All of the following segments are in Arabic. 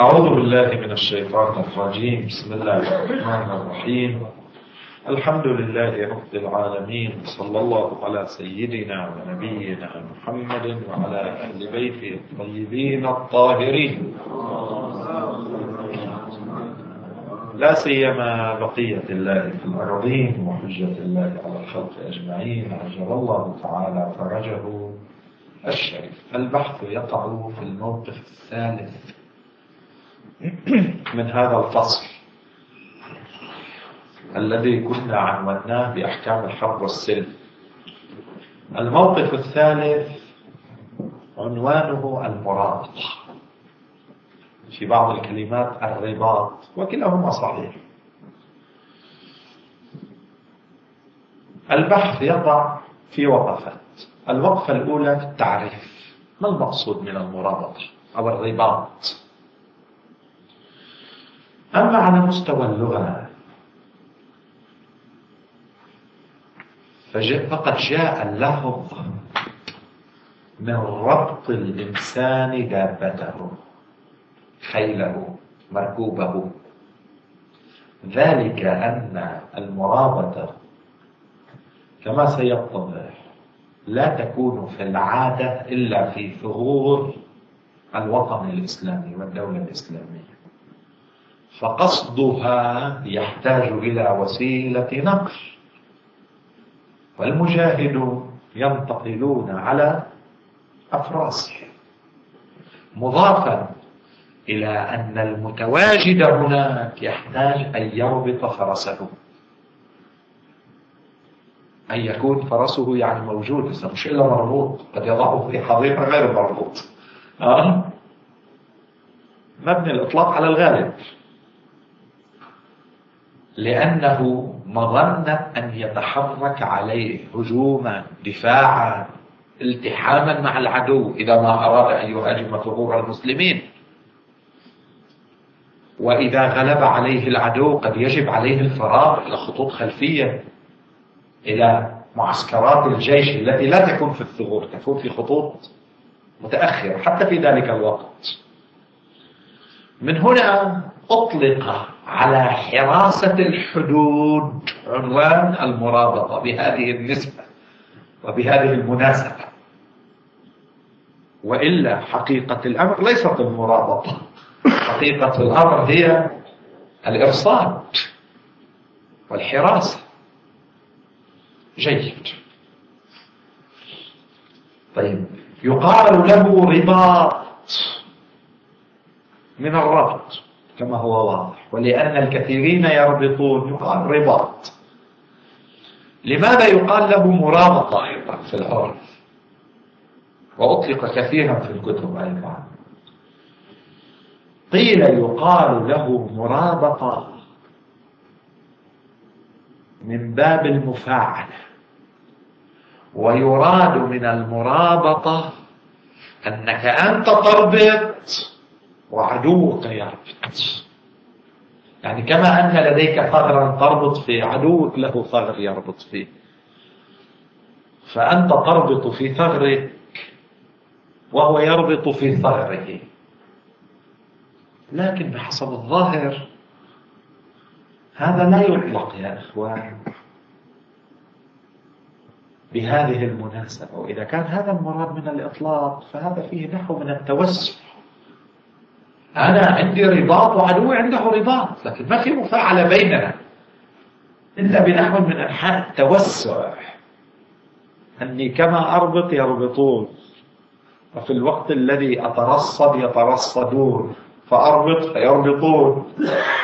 أعوذ بالله من الشيطان الرجيم. بسم الله الرحمن الرحيم. الحمد لله رب العالمين، صلى الله على سيدنا ونبينا محمد وعلى أهل بيته الطيبين الطاهرين، لا سيما بقية الله في الأرضين وحجة الله على الخلق أجمعين، عجل الله تعالى فرجه الشريف. البحث يقع في الموقف الثالث من هذا الفصل الذي كنا عنوناه بأحكام الحرب والسلم. الموقف الثالث عنوانه المرابطة، في بعض الكلمات الرباط، وكلاهما صحيح. البحث يقع في وقفات. الوقفة الأولى في التعريف، ما المقصود من المرابطة أو الرباط؟ أما على مستوى اللغة فقد جاء اللفظ من ربط الإنسان دابته، خيله، مركوبه، ذلك أن المرابطة كما سيتضح لا تكون في العادة إلا في ثغور الوطن الإسلامي والدولة الإسلامية، فقصدها يحتاج إلى وسيلة نقل، والمجاهدون ينتقلون على أفراسهم، مضافا إلى أن المتواجد هناك يحتاج أن يربط فرسه، أن يكون فرسه يعني موجود، إذا مش إلا مربوط، قد يضعه في حظيرة غير مربوط. مبني الإطلاق على الغالب، لأنه مظنة أن يتحرك عليه هجوما، دفاعا، التحاما مع العدو إذا ما أراد أن يهاجم ثغور المسلمين. وإذا غلب عليه العدو قد يجب عليه الفرار إلى خطوط خلفية، إلى معسكرات الجيش التي لا تكون في الثغور، تكون في خطوط متأخرة حتى في ذلك الوقت. من هنا أطلق على حراسة الحدود عنوان المرابطة بهذه النسبة وبهذه المناسبة، وإلا حقيقة الأمر ليست المرابطة، حقيقة الأمر هي الإرصاد والحراسة. جيد. طيب، يقال له رباط من الربط كما هو واضح، ولأن الكثيرين يربطون يقال رباط. لماذا يقال له مرابطة أيضا في العرف، وأطلق كثيرا في الكتب أيضا؟ قيل يقال له مرابطة من باب المفاعلة، ويراد من المرابطة أنك أنت تربط وعدوك يربط، يعني كما أن لديك ثغرا تربط فيه، عدوك له ثغر يربط فيه، فأنت تربط في ثغرك وهو يربط في ثغره. لكن بحسب الظاهر هذا لا يطلق يا إخوان بهذه المناسبة، وإذا كان هذا المراد من الإطلاق فهذا فيه نحو من التوسع. أنا عندي رباط وعدوي عنده رباط، لكن ما في مفاعلة بيننا إلا بنحو من أنحاء التوسع، أني كما أربط يربطون، وفي الوقت الذي أترصد يترصدون، فأربط فيربطون،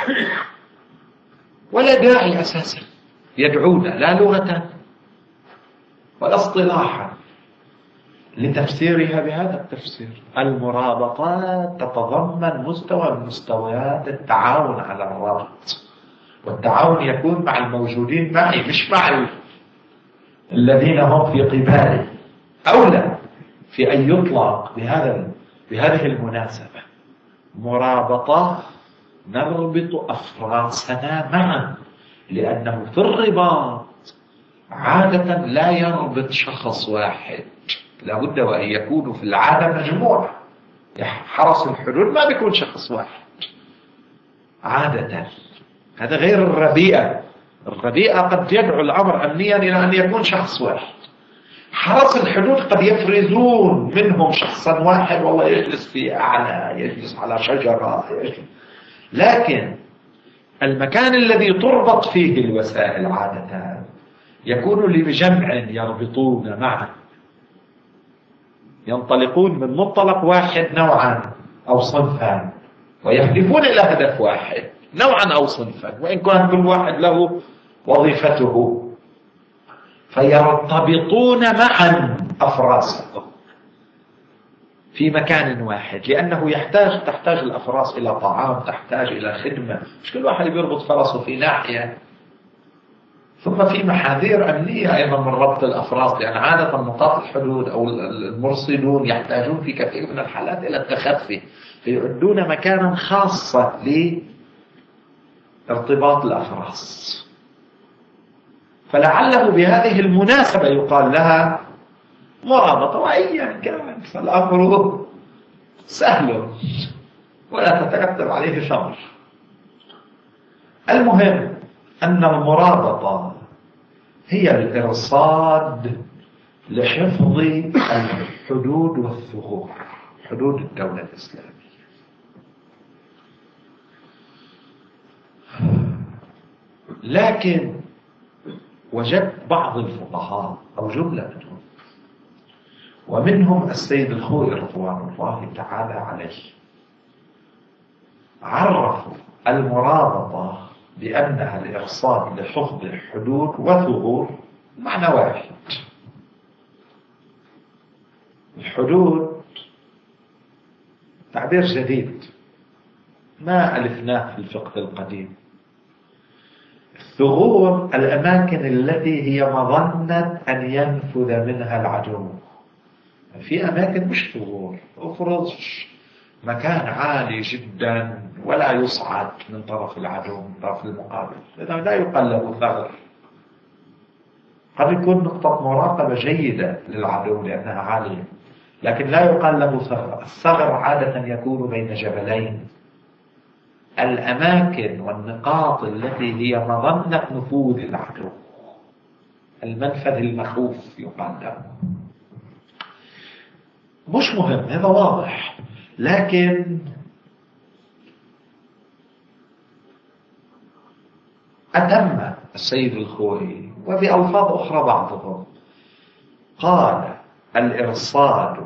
ولا داعي أساسا يدعونا لا لغة ولا اصطلاحا لتفسيرها بهذا التفسير. المرابطات تتضمن مستوى من مستويات التعاون على الربط، والتعاون يكون مع الموجودين معي مش مع الذين هم في قبالي. أولى في أن يطلق بهذه المناسبة مرابطة، نربط أفراسنا معا، لأنه في الرباط عادة لا يربط شخص واحد، لابد وأن يكون في العادة مجموعة. حرس الحدود ما بيكون شخص واحد، عادة. هذا غير الربيئة. الربيئة قد يدعو الأمر أمنيا إلى أن يكون شخص واحد. حرس الحدود قد يفرزون منهم شخصا واحد والله يجلس في أعلى، يجلس على شجرة، لكن المكان الذي تربط فيه الوسائل عادة يكون لجمع يربطون معا، ينطلقون من منطلق واحد نوعا أو صنفا ويهدفون إلى هدف واحد نوعا أو صنفا، وإن كان كل واحد له وظيفته، فيرتبطون معا أفراسهم في مكان واحد، لأنه تحتاج الأفراس إلى طعام، تحتاج إلى خدمة. مش كل واحد بيربط فرسه في ناحية. ثم في محاذير أمنية أيضا من ربط الأفراس، لأن عادة نقاط الحدود أو المرصدون يحتاجون في كثير من الحالات إلى التخفي، فيعدون مكانا خاصا لارتباط الأفراس. فلعله بهذه المناسبة يقال لها مرابطة، وأيا كان فالأمر سهل ولا تترتب عليه ثمر. المهم أن المرابطة هي الإرصاد لحفظ الحدود والثغور، حدود الدولة الإسلامية. لكن وجدت بعض الفقهاء أو جملة منهم، ومنهم السيد الخوئي رضوان الله تعالى عليه، عرفوا المرابطة بأنها الإرصاد لحفظ الحدود وثغور معنى واحد. الحدود تعبير جديد ما ألفناه في الفقه القديم. الثغور الأماكن التي هي مظنة أن ينفذ منها العدو. في أماكن مش ثغور، افرض مكان عالي جدا ولا يصعد من طرف العدو من طرف المقابل، إذا لا يقال له ثغر. قد يكون نقطة مراقبة جيدة للعدو لأنها عالية، لكن لا يقال له ثغر. الثغر عادة يكون بين جبلين، الأماكن والنقاط التي هي مظنة نفوذ العدو، المنفذ المخوف يقال له. مش مهم، هذا واضح. لكن أتم السيد الخوئي وبألفاظ أخرى بعضهم قال الإرصاد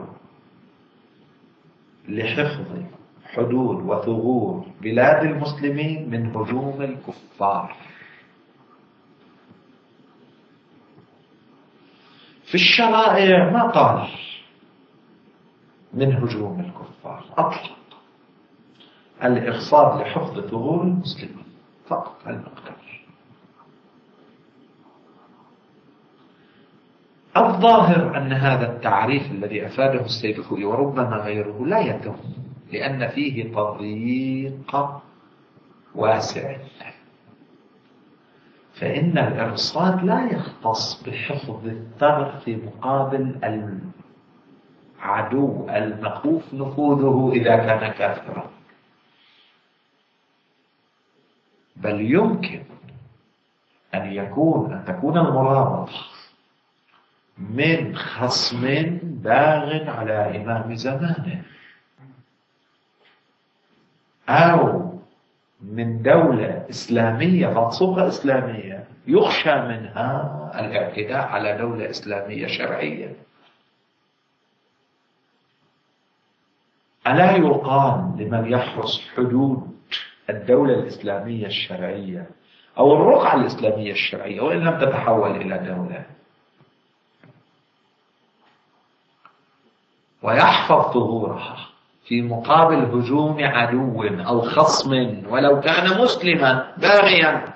لحفظ حدود وثغور بلاد المسلمين من هجوم الكفار. في الشرائع ما قال من هجوم الكفار، أطلق الإرصاد لحفظ ثغور المسلمين فقط المقدار. الظاهر أن هذا التعريف الذي أفاده السيد الخوئي وربما غيره لا يتم، لأن فيه تضييق واسع. فإن الإرصاد لا يختص بحفظ الثغر في مقابل العدو المخوف نفوذه إذا كان كافرا، بل يمكن أن تكون المرابطة من خصم باغ على إمام زمانه، أو من دولة إسلامية منصوبة إسلامية يخشى منها الاعتداء على دولة إسلامية شرعية. ألا يقال لمن يحرس حدود الدولة الإسلامية الشرعية أو الرقعة الإسلامية الشرعية وإن لم تتحول إلى دولة، ويحفظ ثغورها في مقابل هجوم عدو أو خصم ولو كان مسلما باغيا،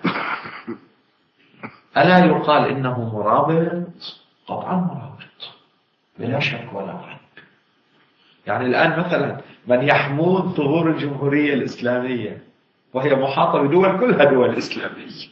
ألا يقال إنه مرابط؟ طبعا مرابط بلا شك ولا ريب. يعني الآن مثلا من يحمون ثغور الجمهورية الإسلامية وهي محاطة بدول كلها دول إسلامية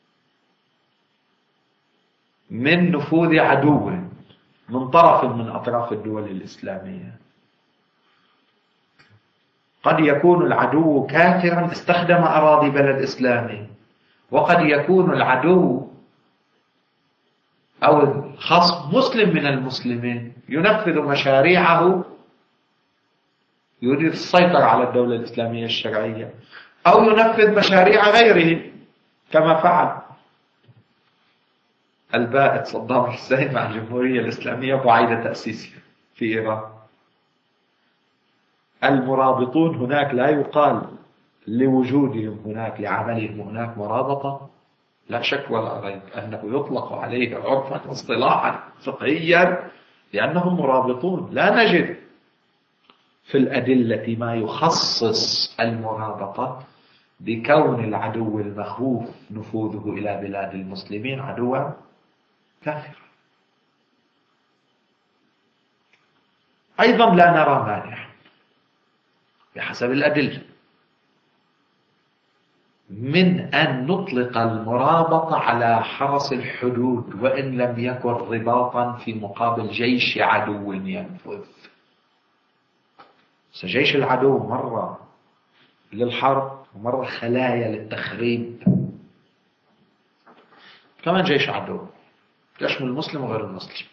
من نفوذ عدو من طرف من أطراف الدول الإسلامية، قد يكون العدو كافرا استخدم أراضي بلد إسلامي، وقد يكون العدو أو الخصم مسلم من المسلمين ينفذ مشاريعه، يريد السيطرة على الدولة الإسلامية الشرعية، أو ينفذ مشاريع غيره كما فعل البائد صدام حسين مع الجمهورية الإسلامية بعد تأسيسها في إيران. المرابطون هناك لا يقال لوجودهم هناك لعملهم هناك مرابطة، لا شك ولا ريب أنه يطلق عليه عرفا واصطلاحا فقهيا لأنهم مرابطون. لا نجد في الأدلة ما يخصص المرابطة بكون العدو المخوف نفوذه إلى بلاد المسلمين عدوا كافرا. أيضا لا نرى مانع بحسب الأدلة من أن نطلق المرابطة على حرس الحدود وإن لم يكن رباطا في مقابل جيش عدو ينفذ. جيش العدو مرة للحرب ومرة خلايا للتخريب، كمان جيش عدو يشمل المسلم وغير المسلم،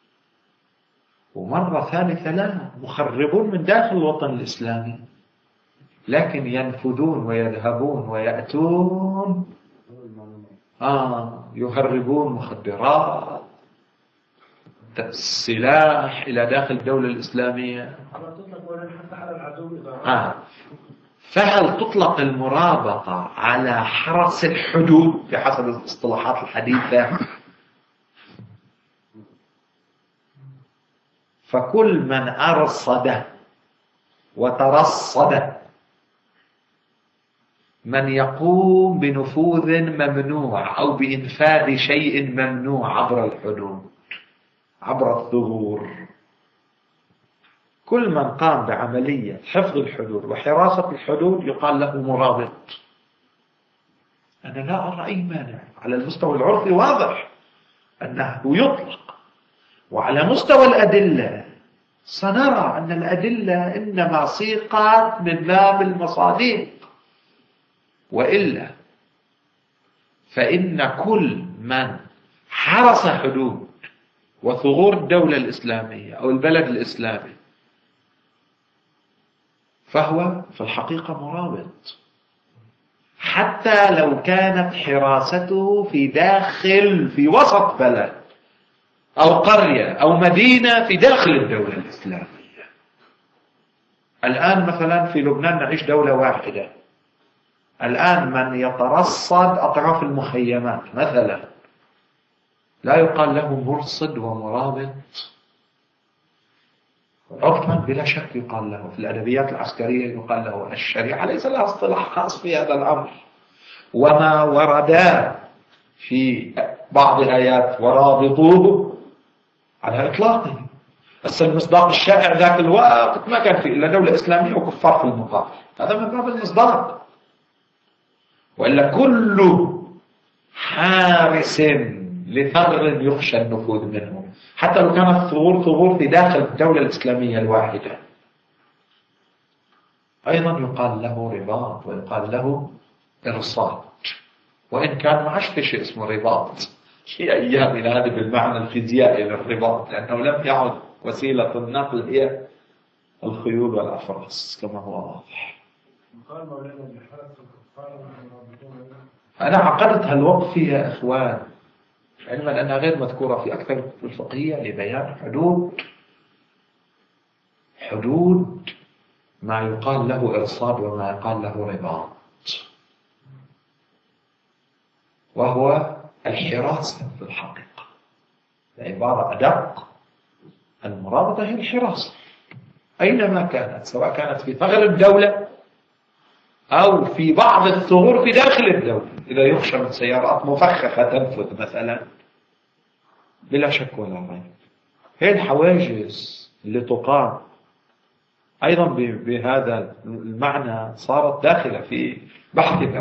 ومرة ثالثة لا، مخربون من داخل الوطن الإسلامي لكن ينفذون ويذهبون ويأتون يهربون مخدرات السلاح إلى داخل الدولة الإسلامية. فهل تطلق المرابطة على حرس الحدود بحسب الاصطلاحات الحديثة؟ فكل من أرصد وترصد من يقوم بنفوذ ممنوع أو بإنفاذ شيء ممنوع عبر الحدود عبر الثغور، كل من قام بعملية حفظ الحدود وحراسة الحدود يقال له مرابط. أنا لا أرى أي مانع، على المستوى العرفي واضح أنه يطلق، وعلى مستوى الأدلة سنرى أن الأدلة إنما صيغت من باب المصادق، وإلا فإن كل من حرس حدود وثغور الدولة الإسلامية أو البلد الإسلامي فهو في الحقيقة مرابط، حتى لو كانت حراسته في وسط بلد أو قرية أو مدينة في داخل الدولة الإسلامية. الآن مثلا في لبنان نعيش دولة واحدة، الآن من يترصد أطراف المخيمات مثلا لا يقال له مرصد ومرابط، عرفا بلا شك يقال له في الأدبيات العسكرية يقال له الشريعة، ليس لها اصطلاح خاص في هذا الأمر. وما ورد في بعض الآيات ورابطوه على إطلاقه، بس المصداق الشائع ذاك الوقت ما كان فيه إلا دولة إسلامية وكفار في المقابل، هذا من باب المصداق. وإلا كل حارس لثغر يخشى النفوذ منه حتى لو كانت ثغور في داخل الدولة الإسلامية الواحدة أيضا يقال له رباط ويقال له إرصاد، وإن كان ما عادش في شيء اسمه رباط في أيامنا هذه بالمعنى الفيزيائي للرباط، لأنه لم يعد وسيلة النقل هي الخيول والأفراس كما هو واضح. أنا عقدت هالوقف يا إخوان علما أنها غير مذكورة في أكثر الكتب الفقهية لبيان حدود ما يقال له إرصاد وما يقال له رباط، وهو الحراسة في الحقيقة. العبارة أدق، المرابطة هي الحراسة أينما كانت، سواء كانت في ثغر الدولة أو في بعض الثغور في داخل الدولة، إذا يخشى من سيارات مفخخة تنفذ مثلا بلا شك ولا ريب. هي الحواجز اللي تقام أيضا بهذا المعنى صارت داخلة في بحثنا